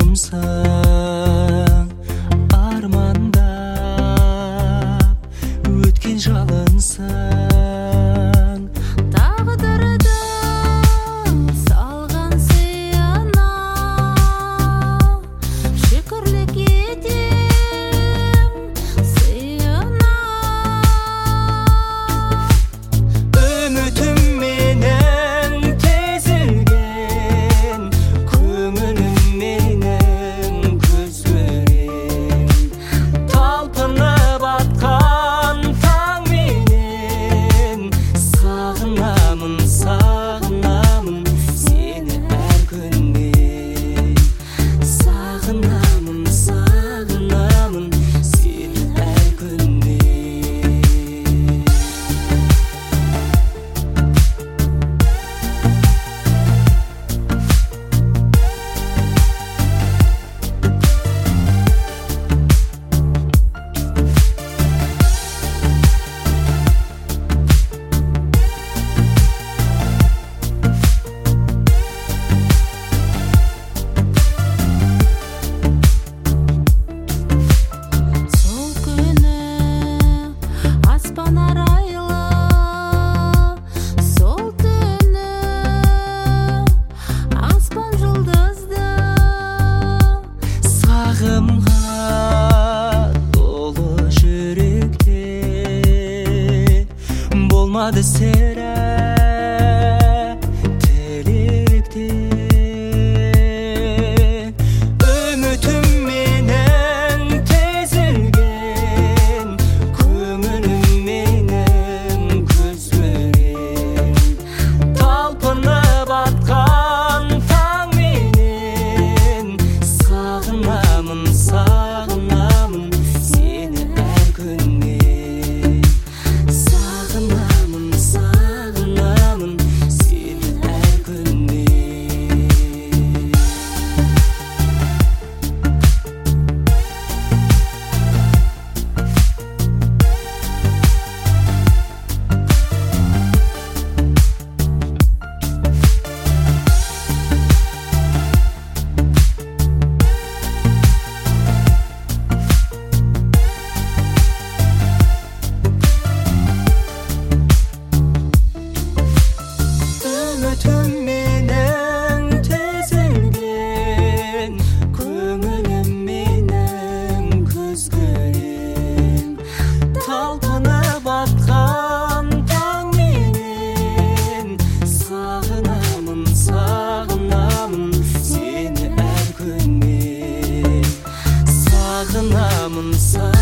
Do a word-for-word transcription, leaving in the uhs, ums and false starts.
жалынсаң, армандап өткен жалынсаң, тағдырдың салған сыйына шүкірлік етем сыйына. Үмітім менің тезілген, көңілім менің көзгөрен, талпынып атқан таң менен сағынамын, сағынамын сені әр күнде. Сағынамын, сағынамын сені әр күнде. Сол күні аспан арайлы, сол түні аспан жұлдызды. Сағымға толы жүректе болмады сірә тілекте. Үмітім менің тезілген, көңілім менің көзгөрен, талпынып атқан таң менен сағынамын, сағынамын сені әр күнде. Сағынамын, сағынамын сені әр күнде. Үмітім менің тезілген, көңілім менің көзгөрен, талпынып атқан таң менен сағынамын, сағынамын сені әр күнде. Сағынамын, сағынамын